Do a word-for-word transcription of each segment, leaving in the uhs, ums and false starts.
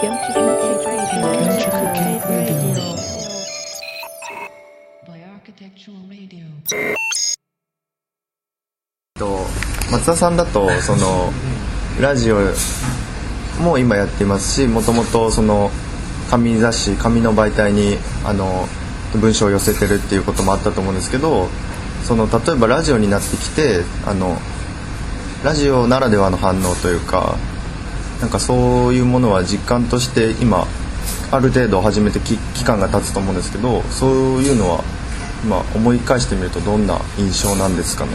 松田さんだとそのラジオも今やっていますし、もともとその紙雑誌紙の媒体にあの文章を寄せてるっていうこともあったと思うんですけど、その例えばラジオになってきてあのラジオならではの反応というか、なんかそういうものは実感として今ある程度始めてき期間が経つと思うんですけど、そういうのは今思い返してみるとどんな印象なんですかね。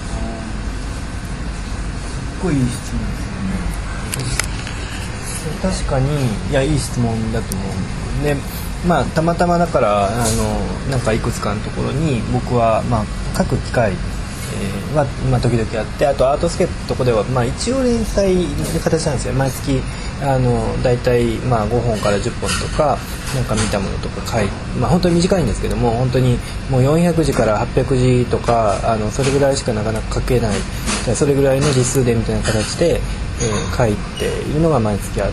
すごいいい質問ですね。確かにいやいい質問だと思う。で、まあたまたまだからあのなんかいくつかのところに僕はまあ各機会、えー、はまあ時々あって、あとアートスケープのとこではまあ一応連載の形なんですよ。毎月あのだいたいまあごほんからじゅっぽんとかなんか見たものとか書いて、まあ本当に短いんですけども、本当にもうよんひゃくじからはっぴゃくじとかあのそれぐらいしかなかなか書けない、それぐらいの字数でみたいな形で、えー、書いているのが毎月あって、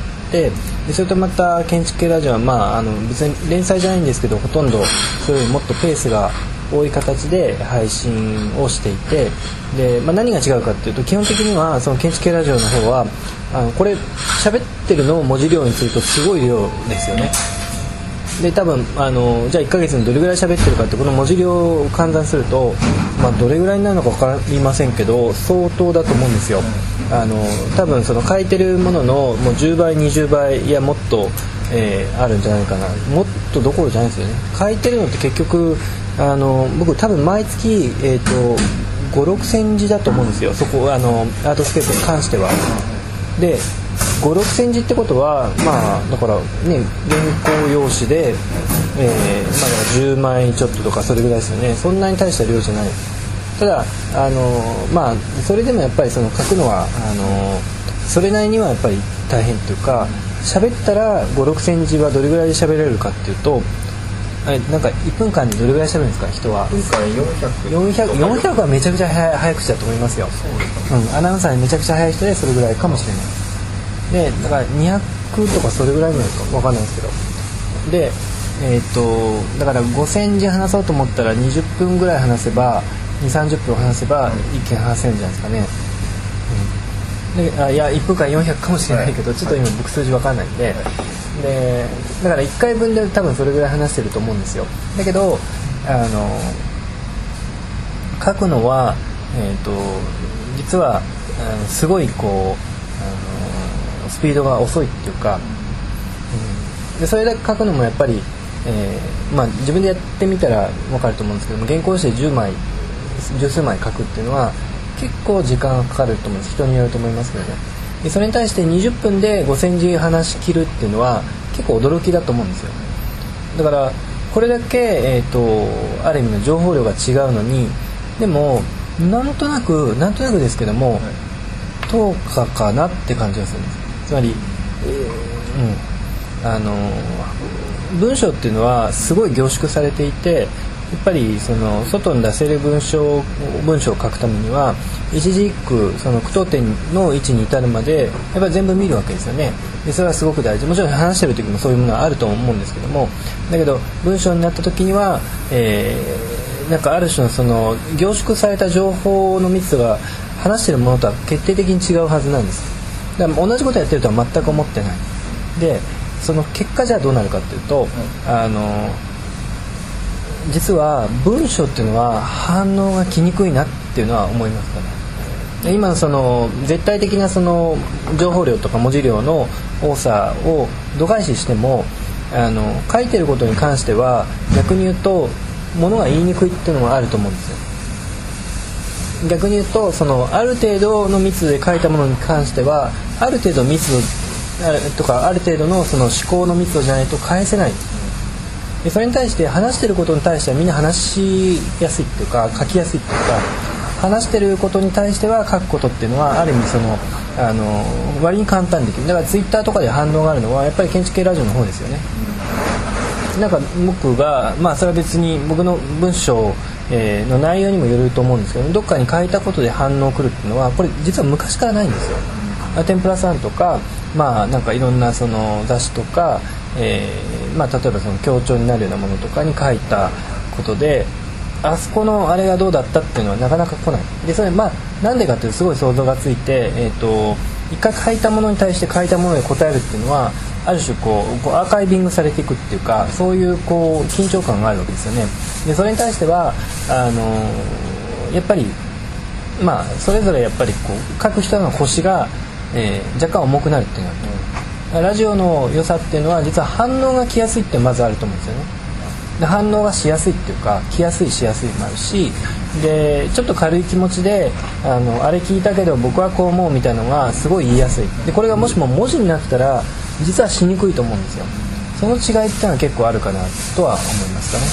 でそれとまた建築系ラジオは、まあ、あの別に連載じゃないんですけど、ほとんどそういうもっとペースが多い形で配信をしていて、で、まあ、何が違うかっていうと、基本的にはその建築系ラジオの方はあのこれ喋ってるのを文字量にするとすごい量ですよね。で多分あのじゃあいっかげつにどれぐらい喋ってるかってこの文字量を換算すると、まあ、どれぐらいになるのか分かりませんけど相当だと思うんですよ。あの多分その書いてるもののもうじゅうばいにじゅうばいいやもっと、えー、あるんじゃないかな。もっとどころじゃないですよね。書いてるのって結局あの僕多分毎月、えー、とごろくせんじだと思うんですよ。そこあのアートスケープに関しては。でごろくせんじってことはまあだからね原稿用紙で、えーまあ、だからじゅうまいちょっととかそれぐらいですよね。そんなに大した量じゃない。ただあのまあそれでもやっぱりその書くのはあのそれなりにはやっぱり大変というか、喋ったらごろくせんじはどれぐらいで喋れるかっていうと、なんかいっぷんかんでどれぐらい喋るんですか人は。 いっぷんかんよんひゃくよんひゃく よんひゃくはめちゃくちゃ早早口だと思いますよ。うん、アナウンサーにめちゃくちゃ早い人でそれぐらいかもしれない。でだからにひゃくとかそれぐらいなんですか分かんないですけど、で、えー、とだからごせんじ話そうと思ったらにじゅっぷんぐらい話せばにじゅうさんじゅっぷん話せば一見話せるんじゃないですかね。うん、であいやいっぷんかんよんひゃくかもしれないけど、ちょっと今僕数字分かんないんで、でだからいっかいぶんで多分それぐらい話してると思うんですよ。だけどあの書くのは、えー、と実はあのすごいこうスピードが遅いっていうか、うん、でそれだけ書くのもやっぱり、えーまあ、自分でやってみたら分かると思うんですけども、原稿用紙でじゅうまい十数枚書くっていうのは結構時間がかかると思うんです。人によると思いますけどね。でそれに対してにじゅっぷんでごせんじ話し切るっていうのは結構驚きだと思うんですよ。だからこれだけ、えーと、ある意味の情報量が違うのに、でもなんとなくなんとなくですけどもとおかかなって感じがするんです。つまり、えーうん、あの文章っていうのはすごい凝縮されていて、やっぱりその外に出せる文章文章を書くためには一字一句その句読点の位置に至るまでやっぱり全部見るわけですよね。でそれはすごく大事。もちろん話してる時もそういうものはあると思うんですけども、だけど文章になった時には、えー、なんかある種のその凝縮された情報の密度が話してるものとは決定的に違うはずなんです。だから同じことやってるとは全く思ってない。でその結果じゃあどうなるかっていうと、あの実は文章っていうのは反応が来にくいなっていうのは思いますからね。今のその絶対的なその情報量とか文字量の多さを度外視しても、あの書いてることに関しては逆に言うとものが言いにくいっていうのもあると思うんですよ。逆に言うとそのある程度の密度で書いたものに関してはある程度密度とかある程度のその思考の密度じゃないと返せない。でそれに対して話してることに対してはみんな話しやすいっていうか書きやすいっていうか、話してることに対しては書くことっていうのはある意味そのあの割に簡単にできる。だからツイッターとかで反応があるのはやっぱり建築系ラジオの方ですよね。なんか僕がまあそれは別に僕の文章えー、の内容にもよると思うんですけど、どっかに書いたことで反応来るっていうのはこれ実は昔からないんですよ。天ぷらさんとか、 まあなんかいろんなその雑誌とか、えーまあ、例えばその強調になるようなものとかに書いたことで、あそこのあれがどうだったっていうのはなかなか来ない。でそれまあなんでかっていうとすごい想像がついて、えー、と一回書いたものに対して書いたもので答えるっていうのはある種こう、こうアーカイビングされていくっていうか、そういうこう緊張感があるわけですよね。でそれに対してはあのー、やっぱりまあそれぞれやっぱりこう書く人の腰が、えー、若干重くなるっていうのは、ね、ラジオの良さっていうのは実は反応が来やすいってまずあると思うんですよね。で反応がしやすいっていうか、来やすいしやすいもあるし、でちょっと軽い気持ちで あのあれ聞いたけど僕はこう思うみたいなのがすごい言いやすい。でこれがもしも文字になったら実はしにくいと思うんですよ。その違いっていうのは結構あるかなとは思いますかね。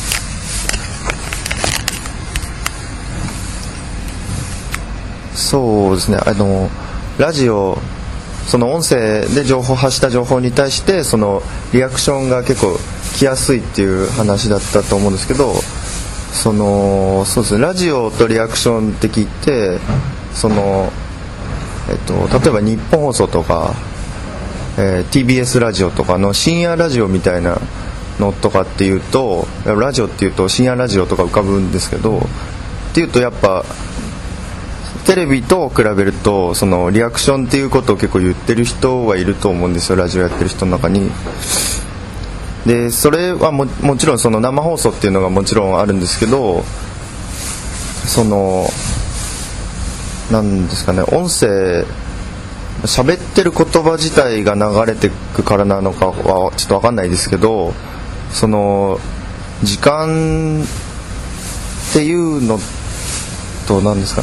そうですね、あのラジオ、その音声で情報発した情報に対してそのリアクションが結構来やすいっていう話だったと思うんですけど、そのそうですね、ラジオとリアクションって聞いて、その、えっと、例えば日本放送とか、えー、ティービーエス ラジオとかの深夜ラジオみたいなのとかっていうと、ラジオっていうと深夜ラジオとか浮かぶんですけど、っていうとやっぱテレビと比べるとそのリアクションっていうことを結構言ってる人はいると思うんですよ、ラジオやってる人の中に。でそれは も, もちろんその生放送っていうのがもちろんあるんですけど、そのなんですかね、音声喋ってる言葉自体が流れてくからなのかはちょっと分かんないですけど、その時間っていうのと何ですかね、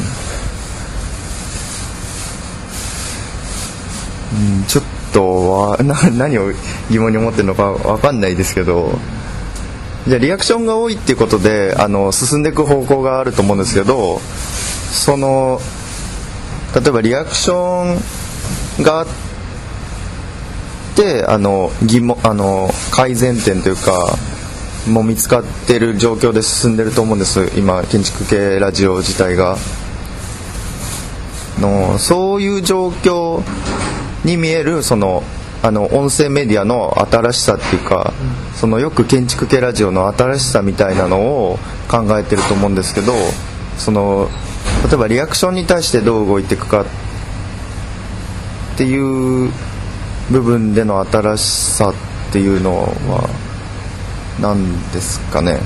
うん、ちょっとはな何を疑問に思ってるのか分かんないですけど、じゃあリアクションが多いっていうことであの進んでいく方向があると思うんですけど、その例えばリアクションがあってあの疑問あの改善点というかもう見つかっている状況で進んでると思うんです、今建築系ラジオ自体がの。そういう状況に見えるそのあの音声メディアの新しさっていうか、そのよく建築系ラジオの新しさみたいなのを考えてると思うんですけど、その例えばリアクションに対してどう動いていくかっていう部分での新しさっていうのは何ですかね。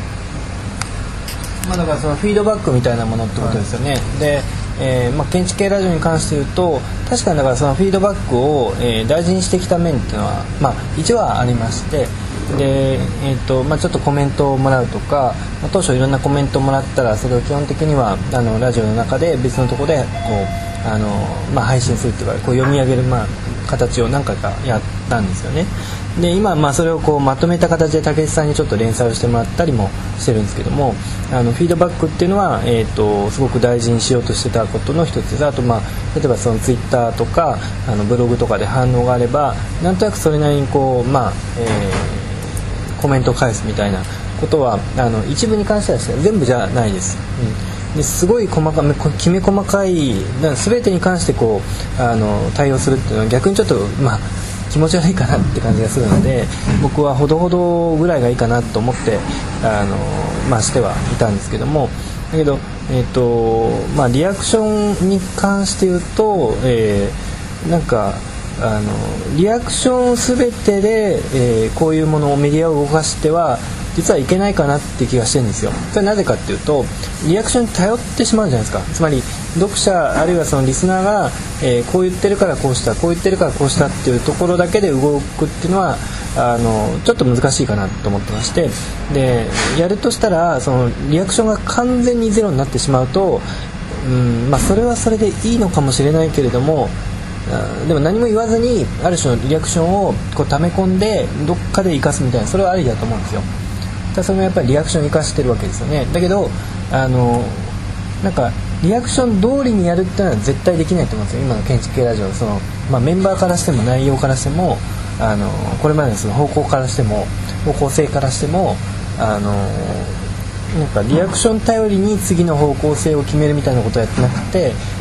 まあ、だからそのフィードバックみたいなものってことですよね、はい。でえーまあ、建築系ラジオに関して言うと確かにだからそのフィードバックを、えー、大事にしてきた面っていうのは、まあ、一応はありまして、で、えーとまあ、ちょっとコメントをもらうとか、まあ、当初いろんなコメントをもらったらそれを基本的にはあのラジオの中で別のところでこうあの、まあ、配信するっていうかこう読み上げる、まあ、形を何回かやったんですよね。で今、まあ、それをこうまとめた形で武井さんにちょっと連載をしてもらったりもしてるんですけども、あのフィードバックっていうのは、えー、とすごく大事にしようとしてたことの一つです。あと、まあ、例えばそのツイッターとかあのブログとかで反応があればなんとなくそれなりにこう、まあえー、コメントを返すみたいなことはあの一部に関しては全部じゃないです、うん、ですごい細かきめ細かい全てに関してこうあの対応するっていうのは逆にちょっとまあ気持ち悪いかなって感じがするので、僕はほどほどぐらいがいいかなと思ってあの、まあ、してはいたんですけども、だけど、えーとまあ、リアクションに関して言うと、えー、なんかあのリアクション全てで、えー、こういうものをメディアを動かしては実はいけないかなって気がしてるんですよ。それはなぜかっていうとリアクションに頼ってしまうじゃないですか。つまり読者あるいはそのリスナーが、えー、こう言ってるからこうしたこう言ってるからこうしたっていうところだけで動くっていうのはあのちょっと難しいかなと思ってまして、でやるとしたらそのリアクションが完全にゼロになってしまうと、うんまあ、それはそれでいいのかもしれないけれども、でも何も言わずにある種のリアクションをこう溜め込んでどっかで生かすみたいな、それはありだと思うんですよ。だそれもやっぱりリアクションに生かしてるわけですよね。だけどあのなんかリアクション通りにやるっていうのは絶対できないと思うんですよ。今の建築系ラジオその、まあ、メンバーからしても内容からしてもあのこれまでのその方向からしても方向性からしてもあのなんかリアクション頼りに次の方向性を決めるみたいなことをやってなくて、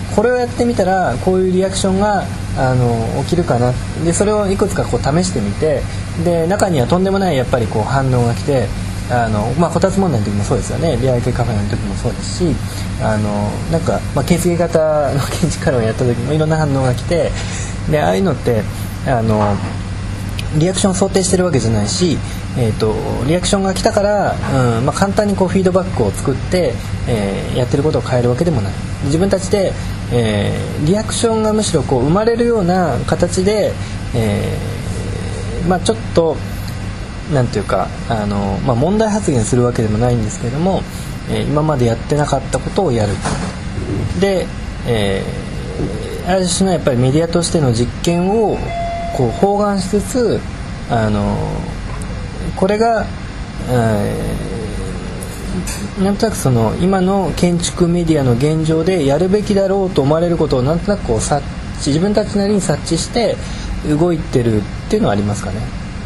これをやってみたらこういうリアクションがあの起きるかなでそれをいくつかこう試してみてで中にはとんでもないやっぱりこう反応が来てあの、まあ、こたつ問題の時もそうですよね出会い系カフェの時もそうですしあのなんか、まあ、建設型の建築家をやった時もいろんな反応が来てでああいうのってあのリアクションを想定してるわけじゃないし、えーと、リアクションが来たから、うんまあ、簡単にこうフィードバックを作って、えー、やってることを変えるわけでもない自分たちで、えー、リアクションがむしろこう生まれるような形で、えーまあ、ちょっとなんていうかあの、まあ、問題発言するわけでもないんですけれども、えー、今までやってなかったことをやるで、えー、ある種のやっぱりメディアとしての実験をこう包含しつつあのこれが、えー、なんとなくその今の建築メディアの現状でやるべきだろうと思われることをなんとなくこう察知自分たちなりに察知して動いてるっていうのはありますかね、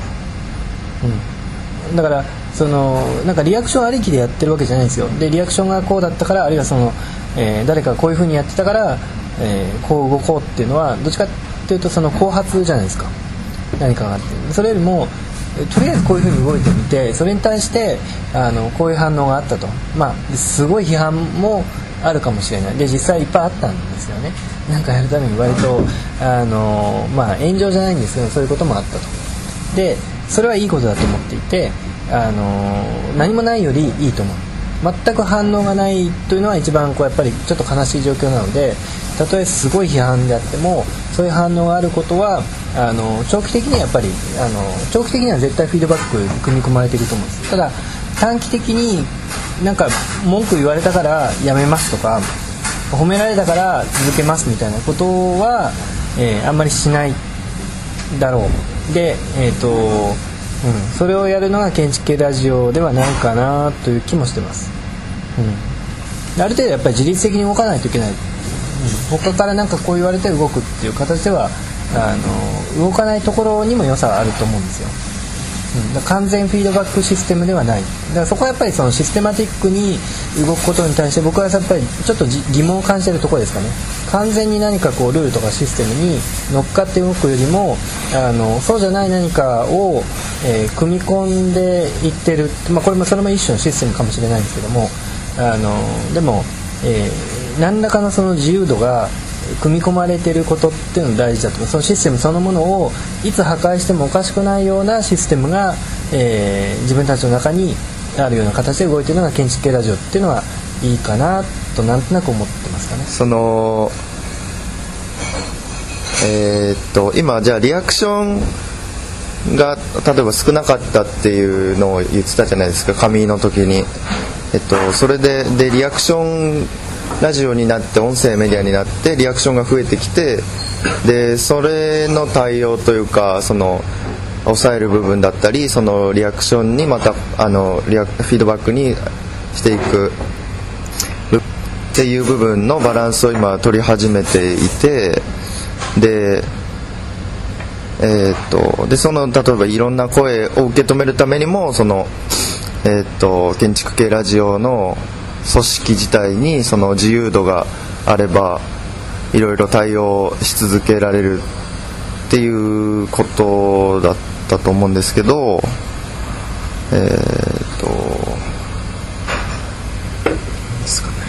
うん、だからそのなんかリアクションありきでやってるわけじゃないんですよでリアクションがこうだったからあるいはその、えー、誰かがこういう風にやってたから、えー、こう動こうっていうのはどっちかというとその後発じゃないですか何かがあってそれよりもとりあえずこういうふうに動いてみてそれに対してあのこういう反応があったとまあすごい批判もあるかもしれないで実際いっぱいあったんですよねなんかやるために割とあのまあ炎上じゃないんですけどそういうこともあったとでそれはいいことだと思っていてあの何もないよりいいと思う全く反応がないというのは一番こうやっぱりちょっと悲しい状況なのでたとえすごい批判であってもそういう反応があることはあの長期的にはやっぱりあの長期的には絶対フィードバックに組み込まれていると思うんですただ短期的になんか文句言われたからやめますとか褒められたから続けますみたいなことは、えー、あんまりしないだろうで、えーとうん、それをやるのが建築系ラジオではないかなという気もしてます、うん、ある程度やっぱり自律的に動かないといけない、うん、他からなんかこう言われて動くっていう形ではあの動かないところにも良さがあると思うんですよ、うん、だから完全フィードバックシステムではないだからそこはやっぱりそのシステマティックに動くことに対して僕はやっぱりちょっと疑問を感じているところですかね完全に何かこうルールとかシステムに乗っかって動くよりもあのそうじゃない何かを、えー、組み込んでいってる、まあ、これもそれも一種のシステムかもしれないんですけどもあのでも、えー、何らかのその自由度が組み込まれていることっていうのが大事だと思うそのシステムそのものをいつ破壊してもおかしくないようなシステムが、えー、自分たちの中にあるような形で動いているのが建築系ラジオっていうのはいいかなとなんとなく思ってますかねそのえー、っと今じゃあリアクションが例えば少なかったっていうのを言ってたじゃないですか紙の時に、えっと、それで、でリアクションラジオになって音声メディアになってリアクションが増えてきてでそれの対応というかその抑える部分だったりそのリアクションにまたあのリアフィードバックにしていくっていう部分のバランスを今取り始めていてでえー、っとでその例えばいろんな声を受け止めるためにもその、えー、っと建築系ラジオの組織自体にその自由度があればいろいろ対応し続けられるっていうことだったと思うんですけどえー、っとですかね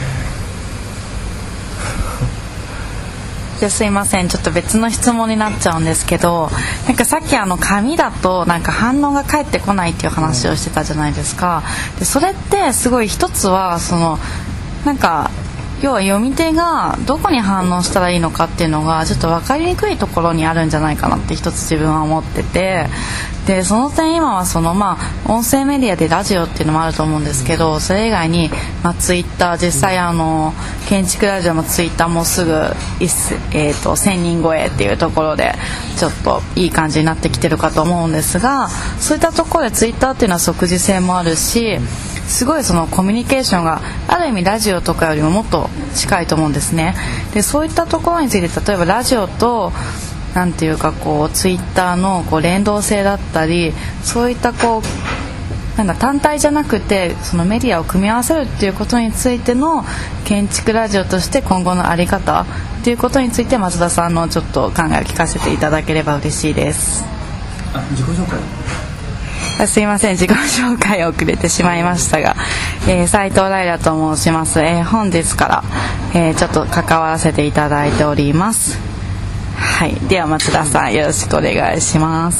じゃあすいませんちょっと別の質問になっちゃうんですけどなんかさっきあの紙だとなんか反応が返ってこないっていう話をしてたじゃないですかでそれってすごい一つはそのなんか要は読み手がどこに反応したらいいのかっていうのがちょっと分かりにくいところにあるんじゃないかなって一つ自分は思っててでその点今はそのまあ音声メディアでラジオっていうのもあると思うんですけどそれ以外にまあツイッター実際あの建築ラジオのツイッターもすぐえーとせんにん超えっていうところでちょっといい感じになってきてるかと思うんですがそういったところでツイッターっていうのは即時性もあるしすごいそのコミュニケーションがある意味ラジオとかよりももっと近いと思うんですねでそういったところについて例えばラジオとなんていうかこうツイッターのこう連動性だったりそういったこうなんか単体じゃなくてそのメディアを組み合わせるっていうことについての建築ラジオとして今後の在り方っていうことについて松田さんのちょっと考えを聞かせていただければ嬉しいです。 あ、自己紹介。 すいません、自己紹介遅れてしまいましたが、えー、斉藤ライラと申します。えー、本日から、えー、ちょっと関わらせていただいております。はい、では松田さんよろしくお願いします。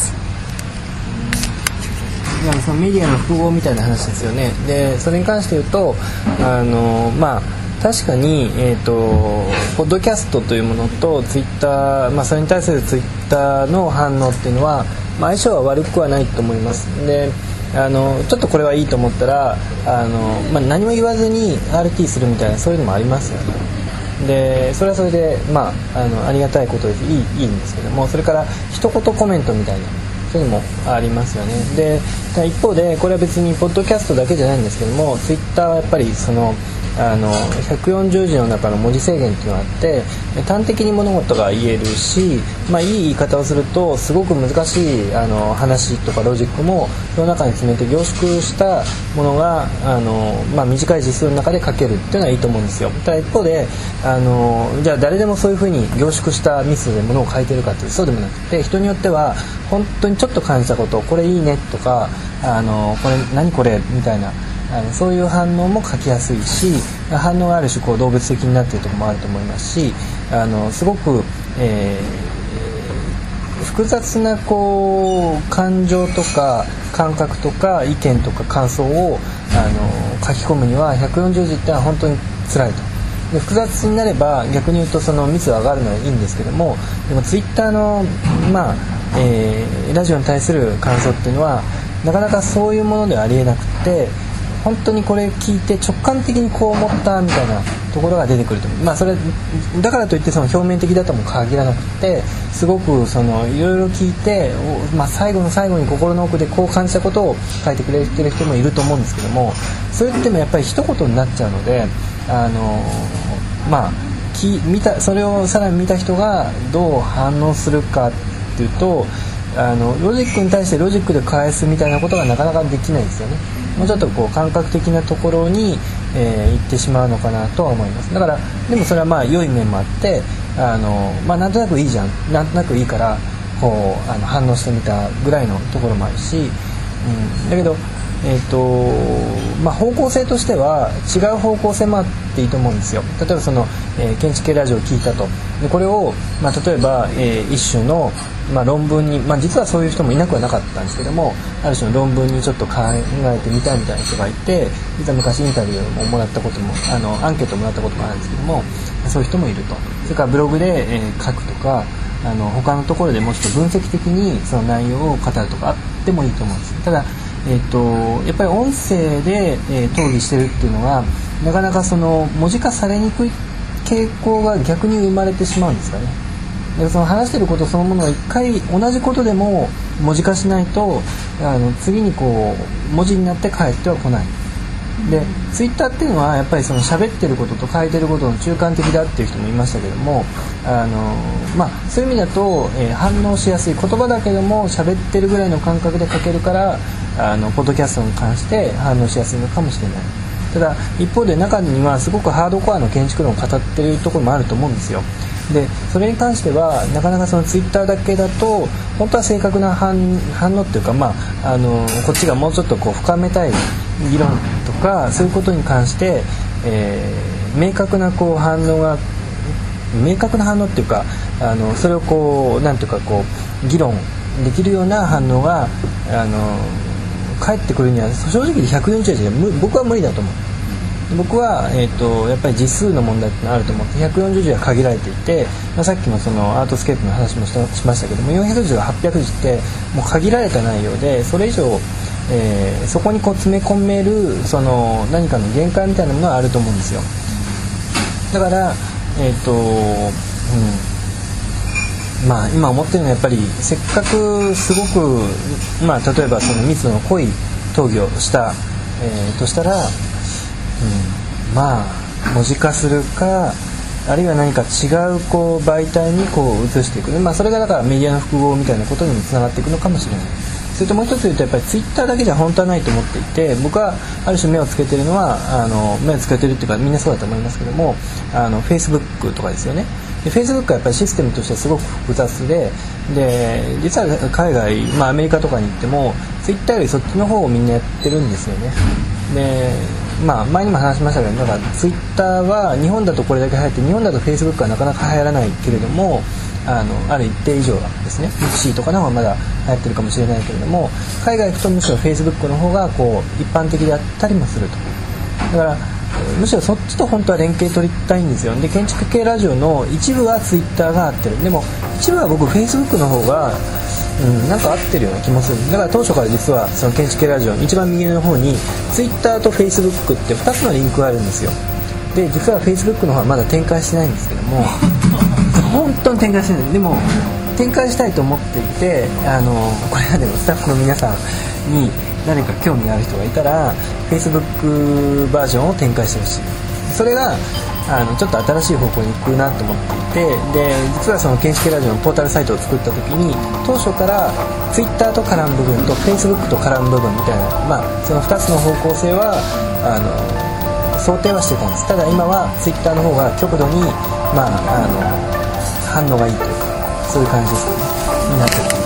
いや、そのメディアの複合みたいな話ですよね。でそれに関して言うとあのまあ確かに、えーと、ポッドキャストというものとツイッター、まあ、それに対するツイッターの反応っていうのは、まあ、相性は悪くはないと思います。であのちょっとこれはいいと思ったらあの、まあ、何も言わずに アールティー するみたいなそういうのもありますよね。でそれはそれで、まあ、あのありがたいことでいい、いいんですけども、それから一言コメントみたいなそういうのもありますよね。で一方でこれは別にポッドキャストだけじゃないんですけども、ツイッターはやっぱりそのあのひゃくよんじゅうじの中の文字制限っていうのがあって端的に物事が言えるし、まあ、いい言い方をするとすごく難しいあの話とかロジックもその中に詰めて凝縮したものがあの、まあ、短い字数の中で書けるっていうのはいいと思うんですよ。ただ一方であのじゃあ誰でもそういうふうに凝縮したミスでものを書いてるかっていうそうでもなくて、人によっては本当にちょっと感じたことこれいいねとかあのこれ何これみたいなあのそういう反応も書きやすいし、反応がある種こう動物的になっているところもあると思いますし、あのすごく、えー、複雑なこう感情とか感覚とか意見とか感想をあの書き込むにはひゃくよんじゅうじってのは本当に辛いと。で複雑になれば逆に言うとその密が上がるのはいいんですけども、でもツイッターの、まあえー、ラジオに対する感想っていうのはなかなかそういうものではありえなくて、本当にこれ聞いて直感的にこう思ったみたいなところが出てくると思う。まあそれだからといってその表面的だとも限らなくて、すごくそのいろいろ聞いて、まあ、最後の最後に心の奥でこう感じたことを書いてくれてる人もいると思うんですけども、それってもやっぱり一言になっちゃうので、あのまあき見たそれをさらに見た人がどう反応するかっていうと、あのロジックに対してロジックで返すみたいなことがなかなかできないんですよね。もうちょっとこう感覚的なところに、えー、行ってしまうのかなとは思います。だからでもそれはまあ良い面もあって、あの、まあ、なんとなくいいじゃんなんとなくいいからこうあの反応してみたぐらいのところもあるし、うん、だけど、えーとまあ、方向性としては違う方向性もあっていいと思うんですよ。例えばその、えー、建築系ラジオを聞いたと。でこれを、まあ、例えば、えー、一種の、まあ、論文に、まあ、実はそういう人もいなくはなかったんですけども、ある種の論文にちょっと考えてみたいみたいな人がいて、実は昔インタビューももらったこともあのアンケートもらったこともあるんですけども、そういう人もいると。それからブログで、えー、書くとかあの他のところでもうちょっと分析的にその内容を語るとかあってもいいと思うんです。ただえー、とやっぱり音声で、えー、討議してるっていうのはなかなかその文字化されにくい傾向が逆に生まれてしまうんですかね。でその話してることそのものを一回同じことでも文字化しないとあの次にこう文字になって返ってはこない。でツイッターっていうのはやっぱりその喋ってることと書いてることの中間的だっていう人もいましたけども、あの、まあ、そういう意味だと、えー、反応しやすい言葉だけども喋ってるぐらいの感覚で書けるからあのポッドキャストに関して反応しやすいのかもしれない。ただ一方で中にはすごくハードコアの建築論を語ってるところもあると思うんですよ。でそれに関してはなかなかそのツイッターだけだと本当は正確な 反, 反応っていうか、まあ、あのこっちがもうちょっとこう深めたい議論とかそういうことに関して、えー、明確なこう反応が明確な反応っていうかあのそれをこうなんていうかこう議論できるような反応があの返ってくるには正直ひゃくよんじゅうじゃ僕は無理だと思う。僕は、えー、とやっぱり字数の問題ってのあると思ってひゃくよんじゅうじは限られていて、まあ、さっきのそのアートスケープの話も し, しましたけどもよんひゃくじがはっぴゃくじってもう限られた内容でそれ以上、えー、そこにこう詰め込めるその何かの限界みたいなものはあると思うんですよ。だからえっ、ー、と、うん、まあ今思ってるのはやっぱりせっかくすごく、まあ、例えばその密度の濃い討議をした、えー、としたらうん、まあ文字化するかあるいは何か違うこう媒体にこう移していく、まあ、それがだからメディアの複合みたいなことにもつながっていくのかもしれない。 それともう一つ言うとやっぱりツイッターだけじゃ本当はないと思っていて、僕はある種目をつけてるのはあの目をつけてるっていうかみんなそうだと思いますけども、あの Facebook とかですよね。で Facebook はやっぱりシステムとしてすごく複雑で、で実は海外、まあ、アメリカとかに行ってもツイッターよりそっちの方をみんなやってるんですよね。でまあ、前にも話しましたけど、だからツイッターは日本だとこれだけ流行って、日本だと Facebook はなかなか流行らないけれども、あのある一定以上はですね、ミクシーとかの方がまだ流行ってるかもしれないけれども、海外行くとむしろ Facebook の方がこう一般的であったりもすると。だからむしろそっちと本当は連携取りたいんですよ。で建築系ラジオの一部はツイッターが合ってる、でも一部は僕 Facebook の方がうん、なんか合ってるような気もする。だから当初から実はその建築系ラジオの一番右の方に Twitter と Facebook ってふたつのリンクがあるんですよ。で実は Facebook の方はまだ展開してないんですけども本当に展開してない。でも展開したいと思っていて、あのこれはでもスタッフの皆さんに何か興味がある人がいたら Facebook バージョンを展開してほしい。それがあのちょっと新しい方向に行くなと思っていて、で実はその建築系ラジオのポータルサイトを作った時に当初からツイッターと絡む部分とフェイスブックと絡む部分みたいな、まあ、そのふたつの方向性はあの想定はしてたんです。ただ今はツイッターの方が極度に、まあ、あの反応がいいというかそういう感じですねになってる。